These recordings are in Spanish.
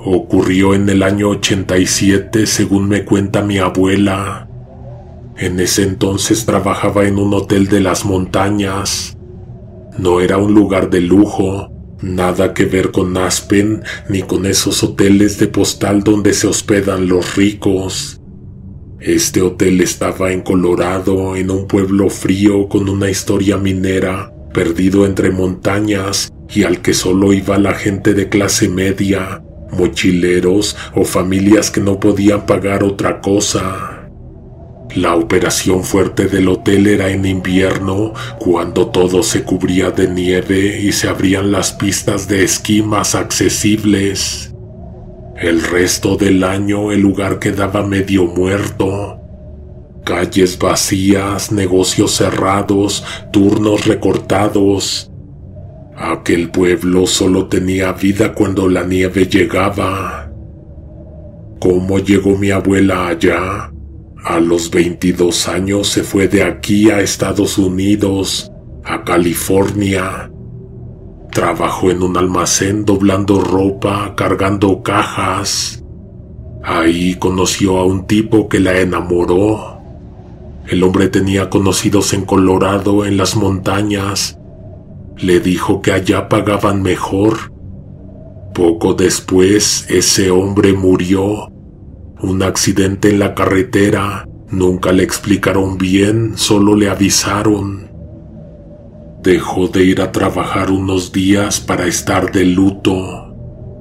Ocurrió en el año 87, según me cuenta mi abuela. En ese entonces trabajaba en un hotel de las montañas. No era un lugar de lujo, nada que ver con Aspen ni con esos hoteles de postal donde se hospedan los ricos. Este hotel estaba en Colorado, en un pueblo frío con una historia minera, perdido entre montañas y al que solo iba la gente de clase media, mochileros o familias que no podían pagar otra cosa. La operación fuerte del hotel era en invierno, cuando todo se cubría de nieve y se abrían las pistas de esquí más accesibles. El resto del año el lugar quedaba medio muerto. Calles vacías, negocios cerrados, turnos recortados. Aquel pueblo solo tenía vida cuando la nieve llegaba. ¿Cómo llegó mi abuela allá? A los 22 años se fue de aquí a Estados Unidos, a California. Trabajó en un almacén doblando ropa, cargando cajas. Ahí conoció a un tipo que la enamoró. El hombre tenía conocidos en Colorado, en las montañas. Le dijo que allá pagaban mejor. Poco después, ese hombre murió. Un accidente en la carretera. Nunca le explicaron bien, solo le avisaron. Dejó de ir a trabajar unos días para estar de luto.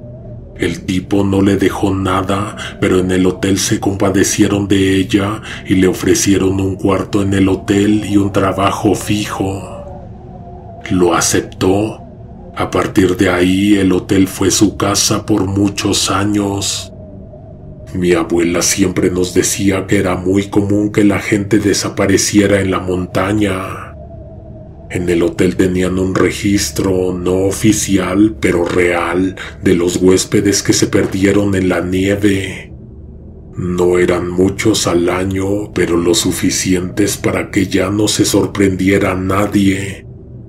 El tipo no le dejó nada, pero en el hotel se compadecieron de ella y le ofrecieron un cuarto en el hotel y un trabajo fijo. Lo aceptó. A partir de ahí, el hotel fue su casa por muchos años. Mi abuela siempre nos decía que era muy común que la gente desapareciera en la montaña. En el hotel tenían un registro no oficial, pero real, de los huéspedes que se perdieron en la nieve. No eran muchos al año, pero lo suficientes para que ya no se sorprendiera a nadie.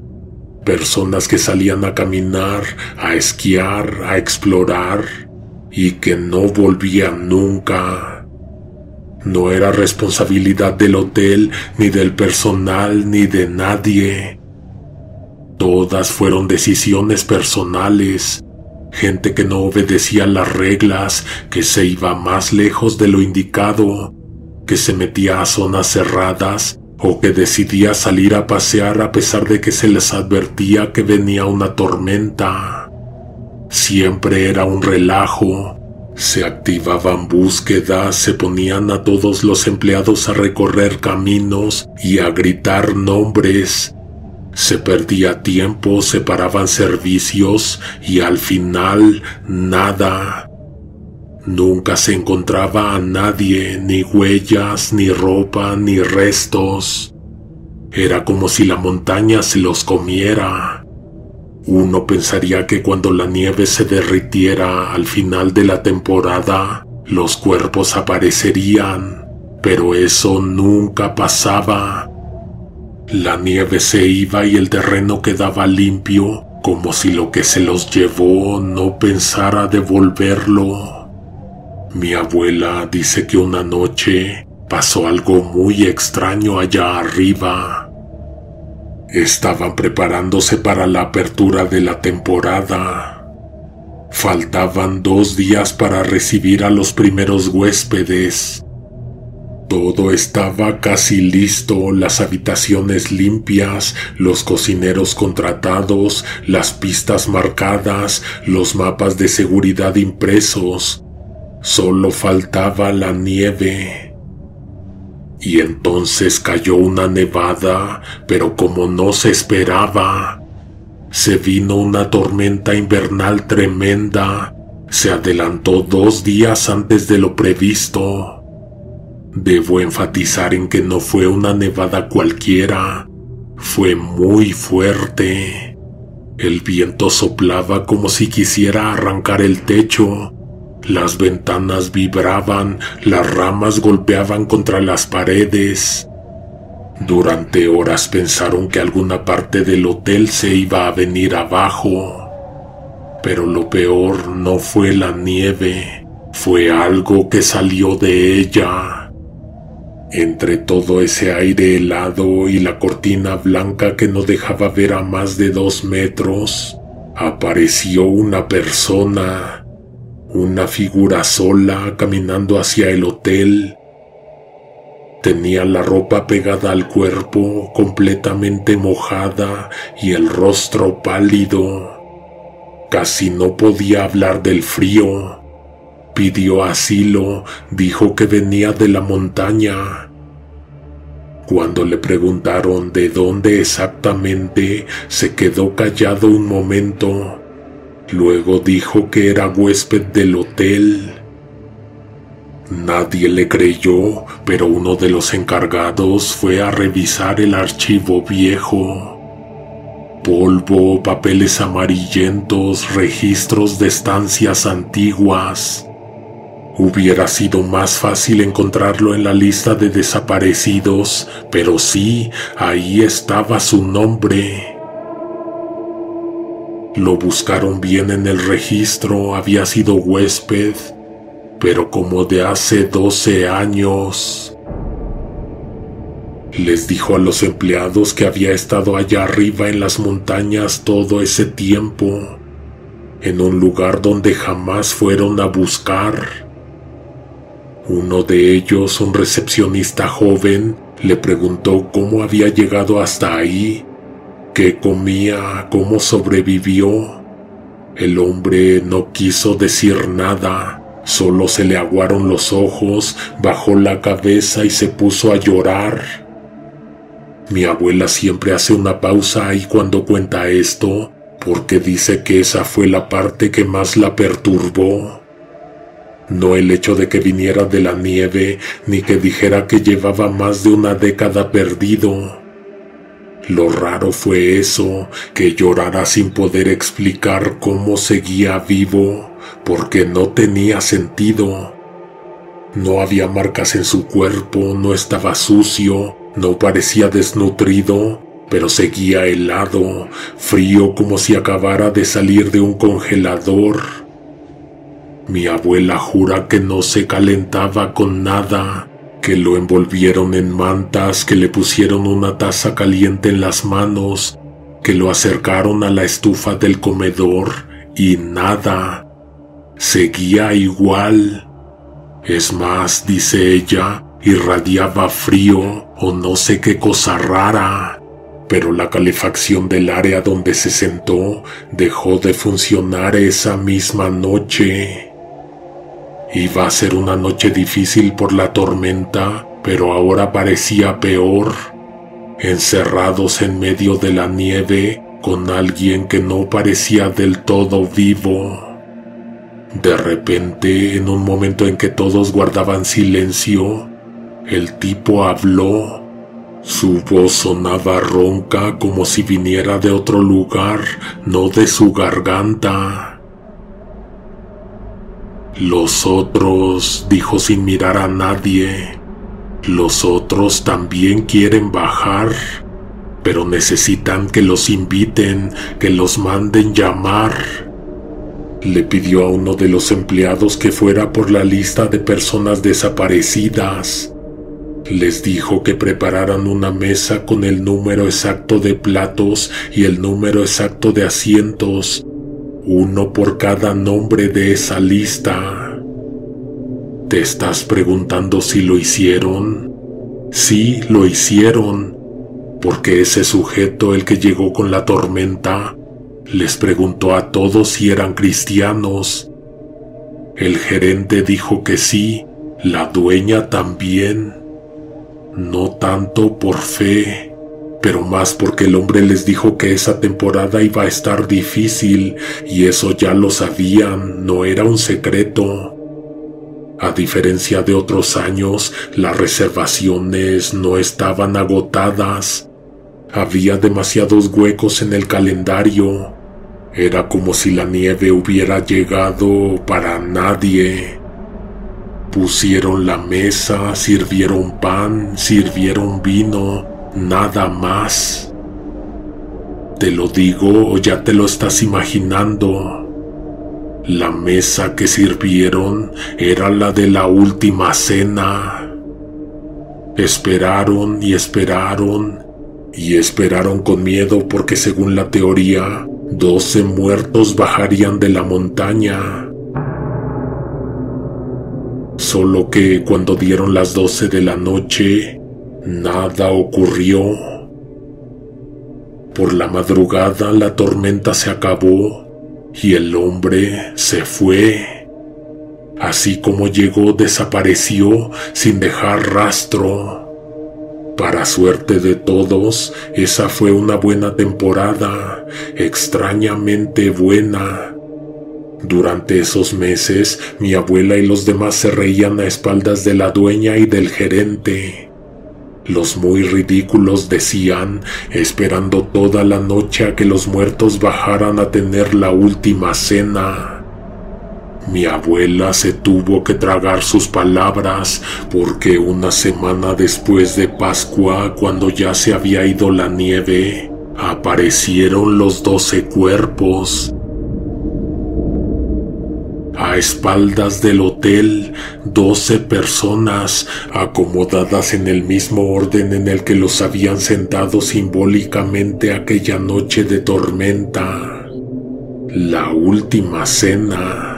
Personas que salían a caminar, a esquiar, a explorar, y que no volvían nunca. No era responsabilidad del hotel, ni del personal, ni de nadie. Todas fueron decisiones personales. Gente que no obedecía las reglas, que se iba más lejos de lo indicado, que se metía a zonas cerradas o que decidía salir a pasear a pesar de que se les advertía que venía una tormenta. Siempre era un relajo. Se activaban búsquedas, se ponían a todos los empleados a recorrer caminos y a gritar nombres. Se perdía tiempo, se paraban servicios y al final nada. Nunca se encontraba a nadie, ni huellas, ni ropa, ni restos. Era como si la montaña se los comiera. Uno pensaría que cuando la nieve se derritiera al final de la temporada, los cuerpos aparecerían, pero eso nunca pasaba. La nieve se iba y el terreno quedaba limpio, como si lo que se los llevó no pensara devolverlo. Mi abuela dice que una noche pasó algo muy extraño allá arriba. Estaban preparándose para la apertura de la temporada. Faltaban 2 días para recibir a los primeros huéspedes. Todo estaba casi listo, las habitaciones limpias, los cocineros contratados, las pistas marcadas, los mapas de seguridad impresos. Solo faltaba la nieve. Y entonces cayó una nevada, pero como no se esperaba. Se vino una tormenta invernal tremenda. Se adelantó 2 días antes de lo previsto. Debo enfatizar en que no fue una nevada cualquiera. Fue muy fuerte. El viento soplaba como si quisiera arrancar el techo. Las ventanas vibraban, las ramas golpeaban contra las paredes. Durante horas pensaron que alguna parte del hotel se iba a venir abajo. Pero lo peor no fue la nieve, fue algo que salió de ella. Entre todo ese aire helado y la cortina blanca que no dejaba ver a más de 2 metros, apareció una persona, una figura sola caminando hacia el hotel. Tenía la ropa pegada al cuerpo, completamente mojada y el rostro pálido. Casi no podía hablar del frío. Pidió asilo, dijo que venía de la montaña. Cuando le preguntaron de dónde exactamente, se quedó callado un momento. Luego dijo que era huésped del hotel. Nadie le creyó, pero uno de los encargados fue a revisar el archivo viejo. Polvo, papeles amarillentos, registros de estancias antiguas. Hubiera sido más fácil encontrarlo en la lista de desaparecidos, pero sí, ahí estaba su nombre. Lo buscaron bien en el registro, había sido huésped, pero como de hace 12 años. Les dijo a los empleados que había estado allá arriba en las montañas todo ese tiempo, en un lugar donde jamás fueron a buscar. Uno de ellos, un recepcionista joven, le preguntó cómo había llegado hasta ahí, qué comía, cómo sobrevivió. El hombre no quiso decir nada. Solo se le aguaron los ojos, bajó la cabeza y se puso a llorar. Mi abuela siempre hace una pausa ahí cuando cuenta esto, porque dice que esa fue la parte que más la perturbó. No el hecho de que viniera de la nieve, ni que dijera que llevaba más de una década perdido. Lo raro fue eso, que llorara sin poder explicar cómo seguía vivo, porque no tenía sentido. No había marcas en su cuerpo, no estaba sucio, no parecía desnutrido, pero seguía helado, frío como si acabara de salir de un congelador. Mi abuela jura que no se calentaba con nada, que lo envolvieron en mantas, que le pusieron una taza caliente en las manos, que lo acercaron a la estufa del comedor y nada. Seguía igual. Es más, dice ella, irradiaba frío o no sé qué cosa rara, pero la calefacción del área donde se sentó dejó de funcionar esa misma noche. Iba a ser una noche difícil por la tormenta, pero ahora parecía peor. Encerrados en medio de la nieve, con alguien que no parecía del todo vivo. De repente, en un momento en que todos guardaban silencio, el tipo habló. Su voz sonaba ronca como si viniera de otro lugar, no de su garganta. Los otros, dijo sin mirar a nadie, los otros también quieren bajar, pero necesitan que los inviten, que los manden llamar. Le pidió a uno de los empleados que fuera por la lista de personas desaparecidas. Les dijo que prepararan una mesa con el número exacto de platos y el número exacto de asientos, uno por cada nombre de esa lista. ¿Te estás preguntando si lo hicieron? Sí, lo hicieron, porque ese sujeto, el que llegó con la tormenta, les preguntó a todos si eran cristianos. El gerente dijo que sí, la dueña también. No tanto por fe, pero más porque el hombre les dijo que esa temporada iba a estar difícil, y eso ya lo sabían, no era un secreto. A diferencia de otros años, las reservaciones no estaban agotadas. Había demasiados huecos en el calendario. Era como si la nieve hubiera llegado para nadie. Pusieron la mesa, sirvieron pan, sirvieron vino, nada más. ¿Te lo digo o ya te lo estás imaginando? La mesa que sirvieron era la de la última cena. Esperaron y esperaron y esperaron con miedo porque según la teoría, 12 muertos bajarían de la montaña. Solo que cuando dieron las 12 de la noche, nada ocurrió. Por la madrugada la tormenta se acabó y el hombre se fue. Así como llegó, desapareció sin dejar rastro. Para suerte de todos, esa fue una buena temporada, extrañamente buena. Durante esos meses, mi abuela y los demás se reían a espaldas de la dueña y del gerente. Los muy ridículos decían, esperando toda la noche a que los muertos bajaran a tener la última cena. Mi abuela se tuvo que tragar sus palabras porque una semana después de Pascua, cuando ya se había ido la nieve, aparecieron los 12 cuerpos. A espaldas del hotel, 12 personas acomodadas en el mismo orden en el que los habían sentado simbólicamente aquella noche de tormenta. La última cena.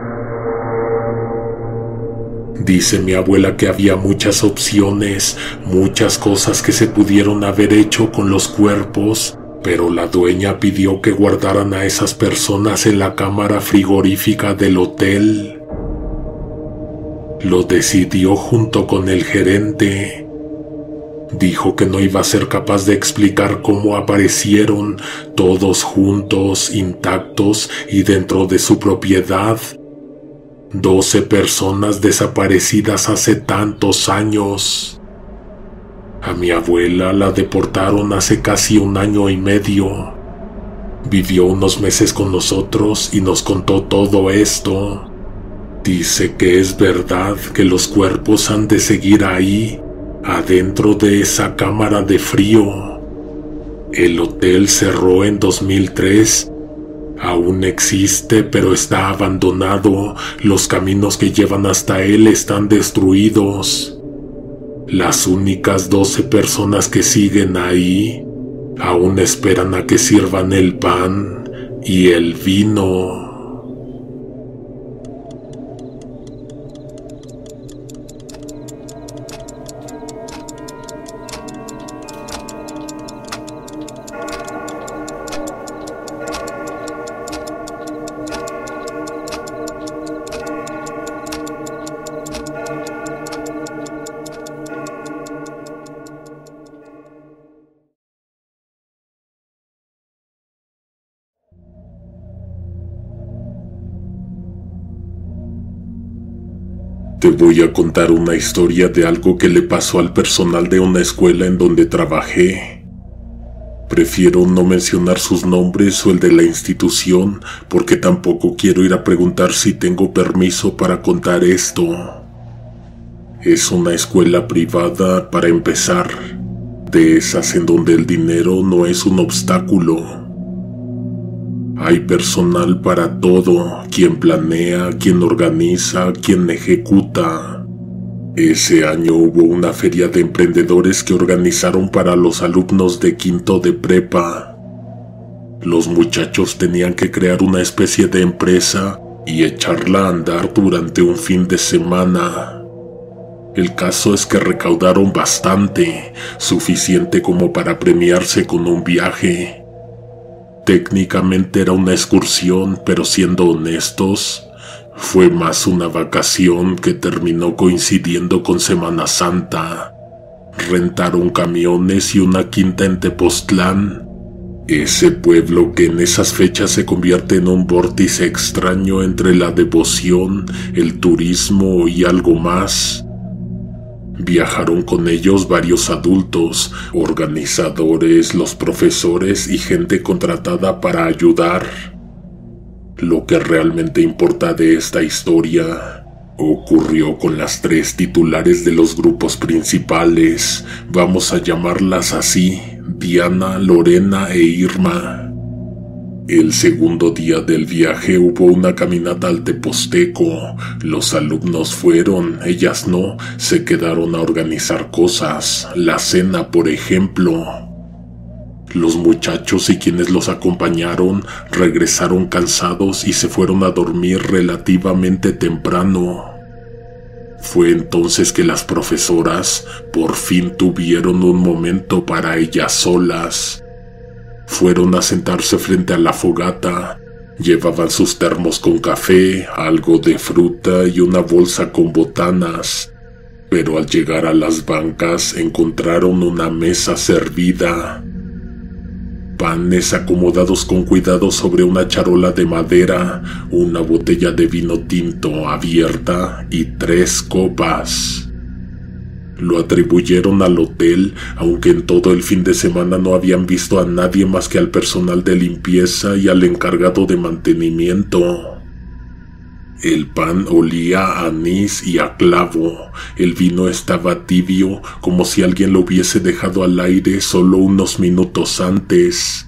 Dice mi abuela que había muchas opciones, muchas cosas que se pudieron haber hecho con los cuerpos, pero la dueña pidió que guardaran a esas personas en la cámara frigorífica del hotel. Lo decidió junto con el gerente. Dijo que no iba a ser capaz de explicar cómo aparecieron todos juntos, intactos y dentro de su propiedad. 12 personas desaparecidas hace tantos años. A mi abuela la deportaron hace casi 1 año y medio. Vivió unos meses con nosotros y nos contó todo esto. Dice que es verdad que los cuerpos han de seguir ahí, adentro de esa cámara de frío. El hotel cerró en 2003. Aún existe, pero está abandonado. Los caminos que llevan hasta él están destruidos. Las únicas 12 personas que siguen ahí aún esperan a que sirvan el pan y el vino. Te voy a contar una historia de algo que le pasó al personal de una escuela en donde trabajé. Prefiero no mencionar sus nombres o el de la institución porque tampoco quiero ir a preguntar si tengo permiso para contar esto. Es una escuela privada para empezar, de esas en donde el dinero no es un obstáculo. Hay personal para todo, quien planea, quien organiza, quien ejecuta. Ese año hubo una feria de emprendedores que organizaron para los alumnos de quinto de prepa. Los muchachos tenían que crear una especie de empresa y echarla a andar durante un fin de semana. El caso es que recaudaron bastante, suficiente como para premiarse con un viaje. Técnicamente era una excursión, pero siendo honestos, fue más una vacación que terminó coincidiendo con Semana Santa. Rentaron camiones y una quinta en Tepoztlán, ese pueblo que en esas fechas se convierte en un vórtice extraño entre la devoción, el turismo y algo más. Viajaron con ellos varios adultos, organizadores, los profesores y gente contratada para ayudar. Lo que realmente importa de esta historia ocurrió con las 3 titulares de los grupos principales, vamos a llamarlas así, Diana, Lorena e Irma. El segundo día del viaje hubo una caminata al Teposteco. Los alumnos fueron, ellas no, se quedaron a organizar cosas, la cena por ejemplo. Los muchachos y quienes los acompañaron regresaron cansados y se fueron a dormir relativamente temprano. Fue entonces que las profesoras por fin tuvieron un momento para ellas solas. Fueron a sentarse frente a la fogata. Llevaban sus termos con café, algo de fruta y una bolsa con botanas. Pero al llegar a las bancas encontraron una mesa servida. Panes acomodados con cuidado sobre una charola de madera, una botella de vino tinto abierta y 3 copas. Lo atribuyeron al hotel, aunque en todo el fin de semana no habían visto a nadie más que al personal de limpieza y al encargado de mantenimiento. El pan olía a anís y a clavo. El vino estaba tibio, como si alguien lo hubiese dejado al aire solo unos minutos antes.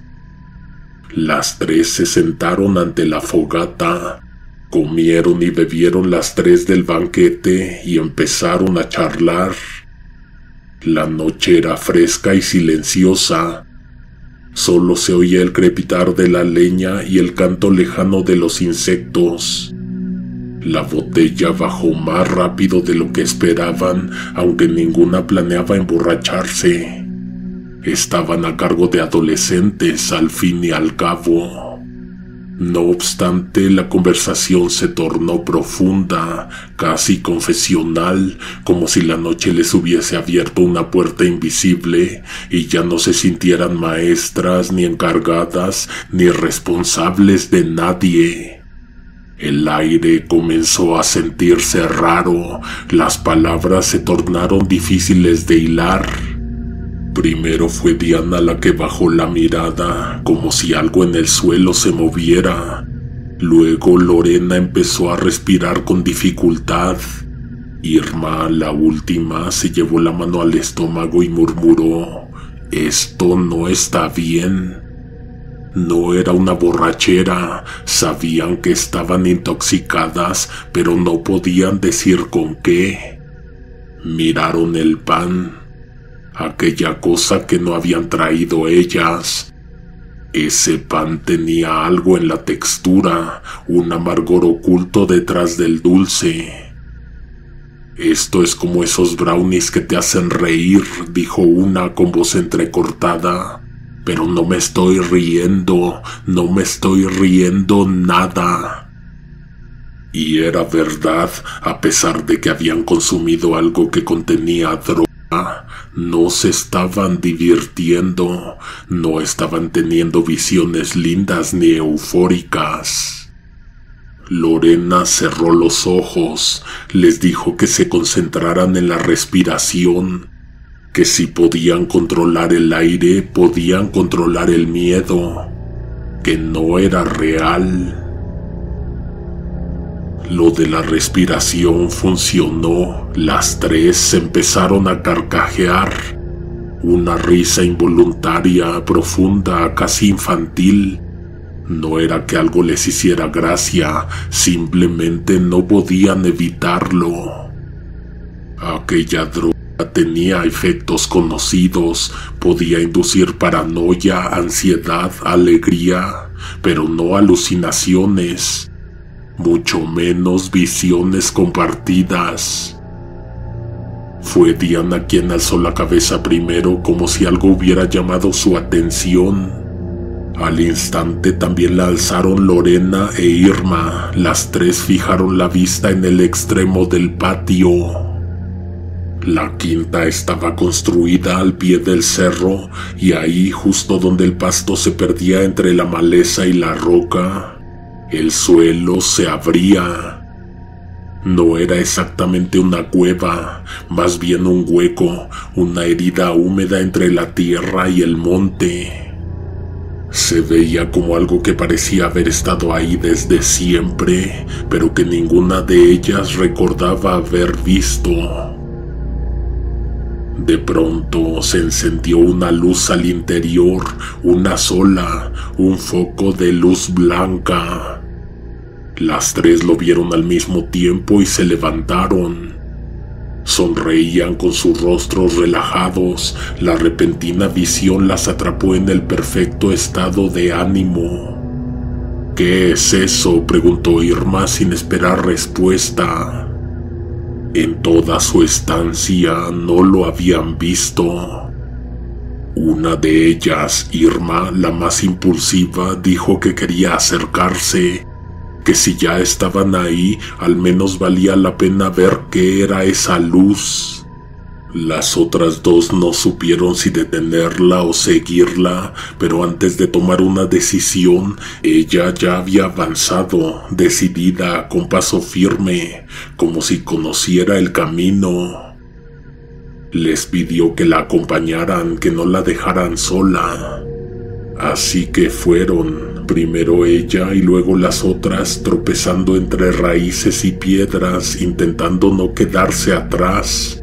Las 3 se sentaron ante la fogata. Comieron y bebieron las 3 del banquete y empezaron a charlar. La noche era fresca y silenciosa. Solo se oía el crepitar de la leña y el canto lejano de los insectos. La botella bajó más rápido de lo que esperaban, aunque ninguna planeaba emborracharse. Estaban a cargo de adolescentes, al fin y al cabo. No obstante, la conversación se tornó profunda, casi confesional, como si la noche les hubiese abierto una puerta invisible y ya no se sintieran maestras, ni encargadas, ni responsables de nadie. El aire comenzó a sentirse raro, las palabras se tornaron difíciles de hilar. Primero fue Diana la que bajó la mirada, como si algo en el suelo se moviera. Luego Lorena empezó a respirar con dificultad. Irma, la última, se llevó la mano al estómago y murmuró: «Esto no está bien». No era una borrachera, sabían que estaban intoxicadas, pero no podían decir con qué. Miraron el pan, aquella cosa que no habían traído ellas. Ese pan tenía algo en la textura, un amargor oculto detrás del dulce. «Esto es como esos brownies que te hacen reír», dijo una con voz entrecortada. «Pero no me estoy riendo nada». Y era verdad, a pesar de que habían consumido algo que contenía droga, no se estaban divirtiendo, no estaban teniendo visiones lindas ni eufóricas. Lorena cerró los ojos, les dijo que se concentraran en la respiración, que si podían controlar el aire, podían controlar el miedo, que no era real. Lo de la respiración funcionó. Las 3 se empezaron a carcajear. Una risa involuntaria, profunda, casi infantil. No era que algo les hiciera gracia, simplemente no podían evitarlo. Aquella droga tenía efectos conocidos, podía inducir paranoia, ansiedad, alegría, pero no alucinaciones, mucho menos visiones compartidas. Fue Diana quien alzó la cabeza primero, como si algo hubiera llamado su atención. Al instante también la alzaron Lorena e Irma. Las 3 fijaron la vista en el extremo del patio. La quinta estaba construida al pie del cerro, y ahí, justo donde el pasto se perdía entre la maleza y la roca, el suelo se abría. No era exactamente una cueva, más bien un hueco, una herida húmeda entre la tierra y el monte. Se veía como algo que parecía haber estado ahí desde siempre, pero que ninguna de ellas recordaba haber visto. De pronto se encendió una luz al interior, una sola, un foco de luz blanca. Las tres lo vieron al mismo tiempo y se levantaron. Sonreían con sus rostros relajados. La repentina visión las atrapó en el perfecto estado de ánimo. «¿Qué es eso?», preguntó Irma sin esperar respuesta. En toda su estancia no lo habían visto. Una de ellas, Irma, la más impulsiva, dijo que quería acercarse, que si ya estaban ahí, al menos valía la pena ver qué era esa luz. Las otras dos no supieron si detenerla o seguirla, pero antes de tomar una decisión, ella ya había avanzado, decidida, con paso firme, como si conociera el camino. Les pidió que la acompañaran, que no la dejaran sola. Así que fueron, primero ella y luego las otras, tropezando entre raíces y piedras, intentando no quedarse atrás.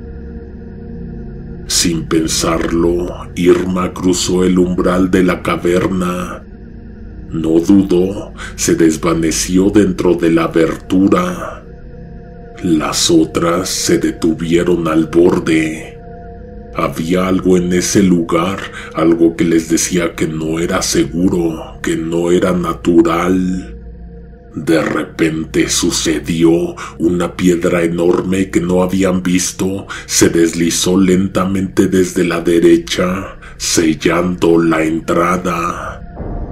Sin pensarlo, Irma cruzó el umbral de la caverna. No dudó, se desvaneció dentro de la abertura. Las otras se detuvieron al borde. Había algo en ese lugar, algo que les decía que no era seguro, que no era natural. De repente sucedió. Una piedra enorme que no habían visto se deslizó lentamente desde la derecha, sellando la entrada.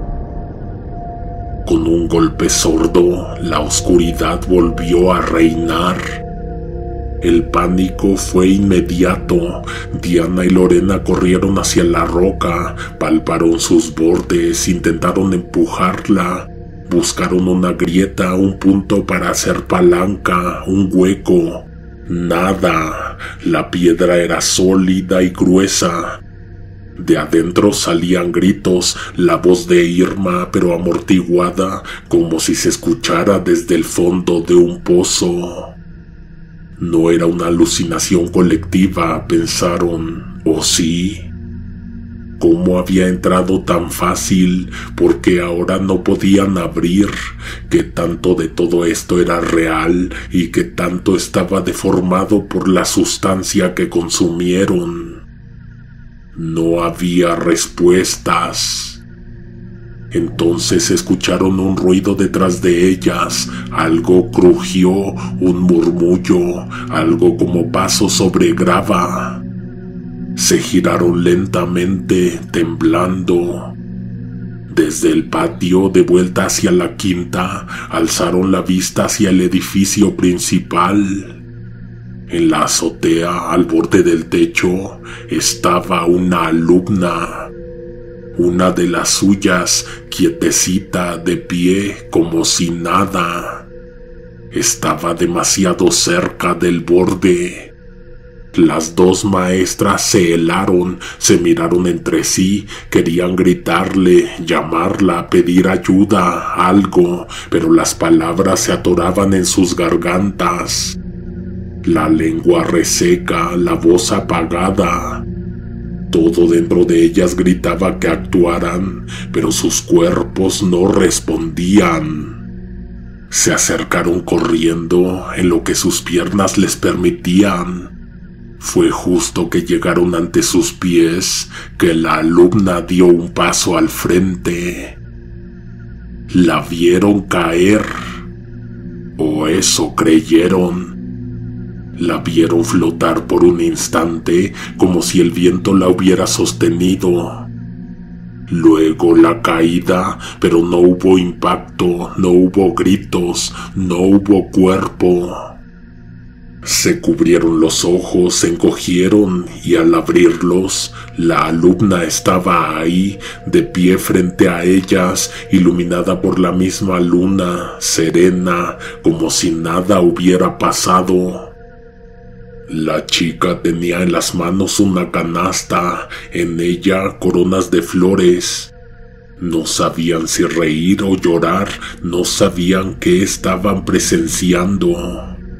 Con un golpe sordo, la oscuridad volvió a reinar. El pánico fue inmediato. Diana y Lorena corrieron hacia la roca, palparon sus bordes, intentaron empujarla. Buscaron una grieta, un punto para hacer palanca, un hueco. Nada. La piedra era sólida y gruesa. De adentro salían gritos, la voz de Irma, pero amortiguada, como si se escuchara desde el fondo de un pozo. No era una alucinación colectiva, pensaron, ¿o sí? ¿Cómo había entrado tan fácil? ¿Por qué ahora no podían abrir? ¿Qué tanto de todo esto era real y qué tanto estaba deformado por la sustancia que consumieron? No había respuestas. Entonces escucharon un ruido detrás de ellas. Algo crujió, un murmullo, algo como pasos sobre grava. Se giraron lentamente, temblando. Desde el patio, de vuelta hacia la quinta, alzaron la vista hacia el edificio principal. En la azotea, al borde del techo, estaba una alumna. Una de las suyas, quietecita, de pie, como si nada. Estaba demasiado cerca del borde. Las dos maestras se helaron, se miraron entre sí, querían gritarle, llamarla, pedir ayuda, algo, pero las palabras se atoraban en sus gargantas. La lengua reseca, la voz apagada. Todo dentro de ellas gritaba que actuaran, pero sus cuerpos no respondían. Se acercaron corriendo en lo que sus piernas les permitían. Fue justo que llegaron ante sus pies que la alumna dio un paso al frente. La vieron caer, o eso creyeron. La vieron flotar por un instante como si el viento la hubiera sostenido. Luego la caída, pero no hubo impacto, no hubo gritos, no hubo cuerpo. Se cubrieron los ojos, se encogieron y al abrirlos, la alumna estaba ahí, de pie frente a ellas, iluminada por la misma luna, serena, como si nada hubiera pasado. La chica tenía en las manos una canasta, en ella coronas de flores. No sabían si reír o llorar, no sabían qué estaban presenciando.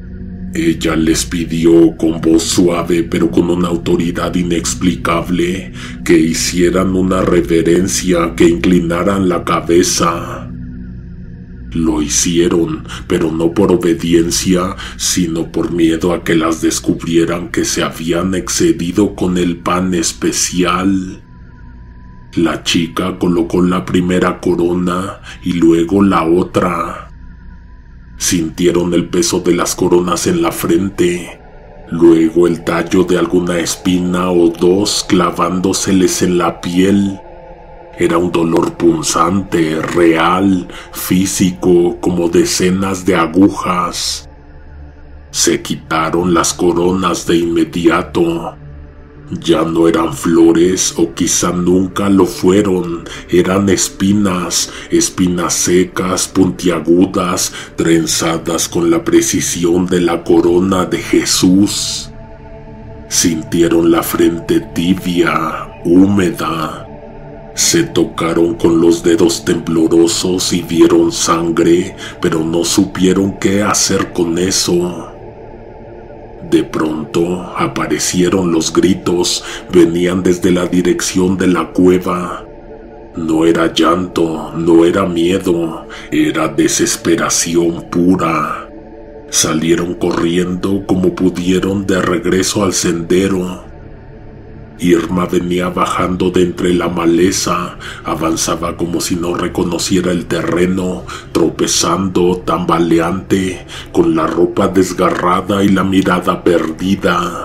Ella les pidió con voz suave pero con una autoridad inexplicable que hicieran una reverencia, que inclinaran la cabeza. Lo hicieron, pero no por obediencia, sino por miedo a que las descubrieran que se habían excedido con el pan especial. La chica colocó la primera corona y luego la otra. Sintieron el peso de las coronas en la frente, luego el tallo de alguna espina o dos clavándoseles en la piel. Era un dolor punzante, real, físico, como decenas de agujas. Se quitaron las coronas de inmediato. Ya no eran flores, o quizá nunca lo fueron. Eran espinas, espinas secas, puntiagudas, trenzadas con la precisión de la corona de Jesús. Sintieron la frente tibia, húmeda. Se tocaron con los dedos temblorosos y vieron sangre, pero no supieron qué hacer con eso. De pronto aparecieron los gritos, venían desde la dirección de la cueva. No era llanto, no era miedo, era desesperación pura. Salieron corriendo como pudieron de regreso al sendero. Irma venía bajando de entre la maleza, avanzaba como si no reconociera el terreno, tropezando, tambaleante, con la ropa desgarrada y la mirada perdida.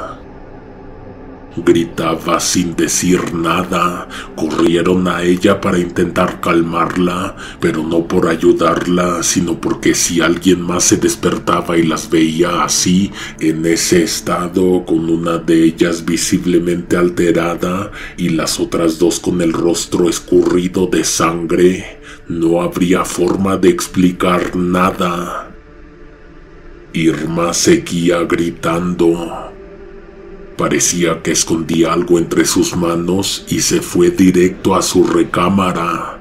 Gritaba sin decir nada. Corrieron a ella para intentar calmarla, pero no por ayudarla, sino porque si alguien más se despertaba y las veía así, en ese estado, con una de ellas visiblemente alterada y las otras dos con el rostro escurrido de sangre, no habría forma de explicar nada. Irma seguía gritando. Parecía que escondía algo entre sus manos y se fue directo a su recámara.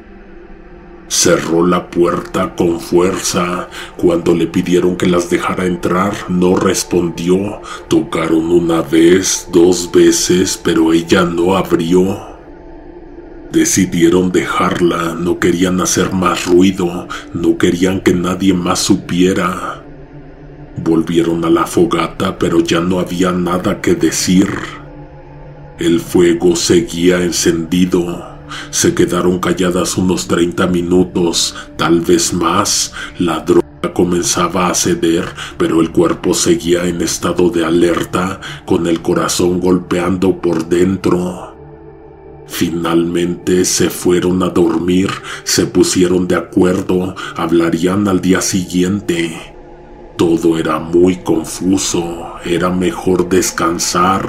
Cerró la puerta con fuerza. Cuando le pidieron que las dejara entrar, no respondió. Tocaron una vez, 2 veces, pero ella no abrió. Decidieron dejarla, no querían hacer más ruido, no querían que nadie más supiera. Volvieron a la fogata, pero ya no había nada que decir. El fuego seguía encendido. Se quedaron calladas unos 30 minutos, tal vez más. La droga comenzaba a ceder, pero el cuerpo seguía en estado de alerta, con el corazón golpeando por dentro. Finalmente se fueron a dormir, se pusieron de acuerdo, hablarían al día siguiente. Todo era muy confuso, era mejor descansar.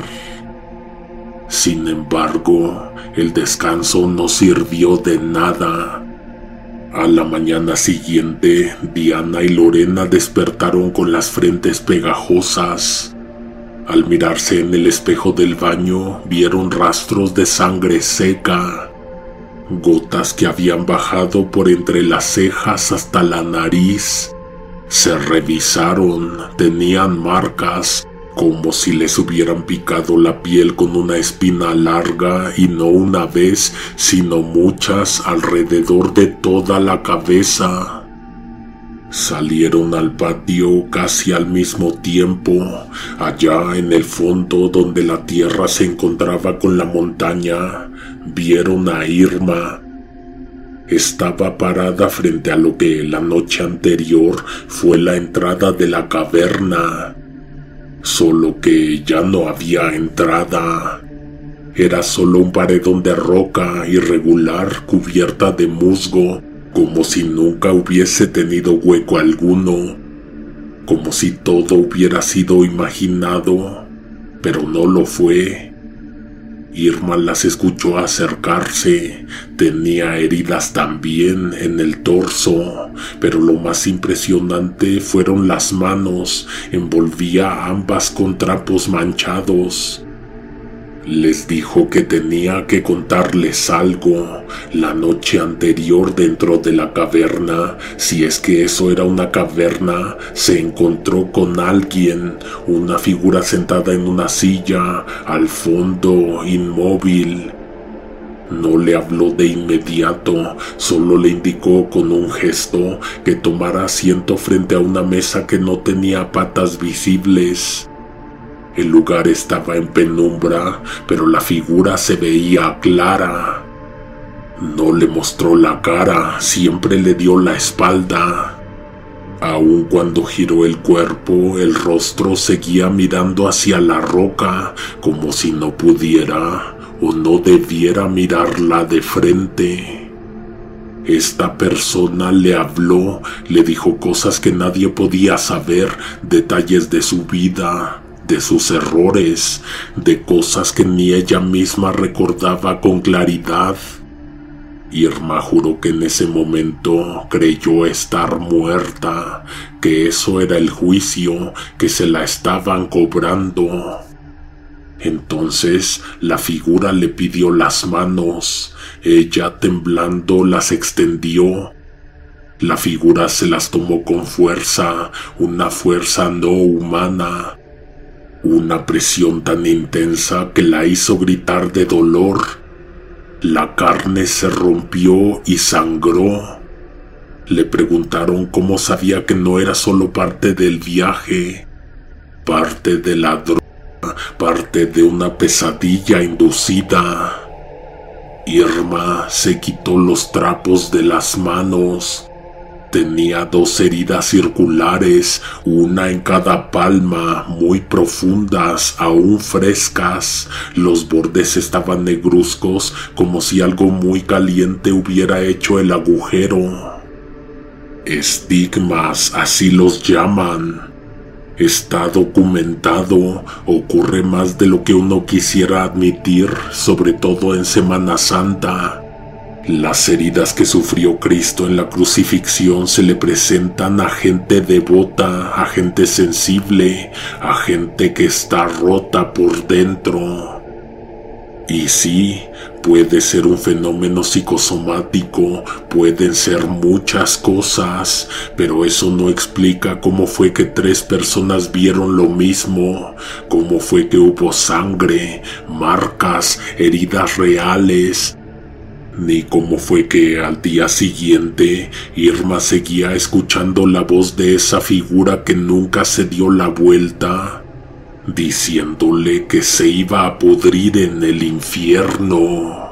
Sin embargo, el descanso no sirvió de nada. A la mañana siguiente, Diana y Lorena despertaron con las frentes pegajosas. Al mirarse en el espejo del baño, vieron rastros de sangre seca, gotas que habían bajado por entre las cejas hasta la nariz. Se revisaron, tenían marcas, como si les hubieran picado la piel con una espina larga, y no una vez, sino muchas alrededor de toda la cabeza. Salieron al patio casi al mismo tiempo. Allá en el fondo, donde la tierra se encontraba con la montaña, vieron a Irma. Estaba parada frente a lo que la noche anterior fue la entrada de la caverna, solo que ya no había entrada. Era solo un paredón de roca irregular cubierta de musgo, como si nunca hubiese tenido hueco alguno, como si todo hubiera sido imaginado, pero no lo fue. Irma las escuchó acercarse. Tenía heridas también en el torso, pero lo más impresionante fueron las manos. Envolvía a ambas con trapos manchados. Les dijo que tenía que contarles algo. La noche anterior dentro de la caverna, si es que eso era una caverna, se encontró con alguien, una figura sentada en una silla, al fondo, inmóvil. No le habló de inmediato, solo le indicó con un gesto que tomara asiento frente a una mesa que no tenía patas visibles. El lugar estaba en penumbra, pero la figura se veía clara. No le mostró la cara, siempre le dio la espalda. Aun cuando giró el cuerpo, el rostro seguía mirando hacia la roca, como si no pudiera o no debiera mirarla de frente. Esta persona le habló, le dijo cosas que nadie podía saber, detalles de su vida, de sus errores, de cosas que ni ella misma recordaba con claridad. Irma juró que en ese momento creyó estar muerta, que eso era el juicio, que se la estaban cobrando. Entonces la figura le pidió las manos. Ella, temblando, las extendió. La figura se las tomó con fuerza, una fuerza no humana. Una presión tan intensa que la hizo gritar de dolor. La carne se rompió y sangró. Le preguntaron cómo sabía que no era solo parte del viaje, parte de la droga, parte de una pesadilla inducida. Irma se quitó los trapos de las manos. Tenía 2 heridas circulares, una en cada palma, muy profundas, aún frescas. Los bordes estaban negruzcos, como si algo muy caliente hubiera hecho el agujero. Estigmas, así los llaman. Está documentado, ocurre más de lo que uno quisiera admitir, sobre todo en Semana Santa. Las heridas que sufrió Cristo en la crucifixión se le presentan a gente devota, a gente sensible, a gente que está rota por dentro. Y sí, puede ser un fenómeno psicosomático, pueden ser muchas cosas, pero eso no explica cómo fue que 3 personas vieron lo mismo, cómo fue que hubo sangre, marcas, heridas reales, ni cómo fue que al día siguiente Irma seguía escuchando la voz de esa figura que nunca se dio la vuelta, diciéndole que se iba a pudrir en el infierno.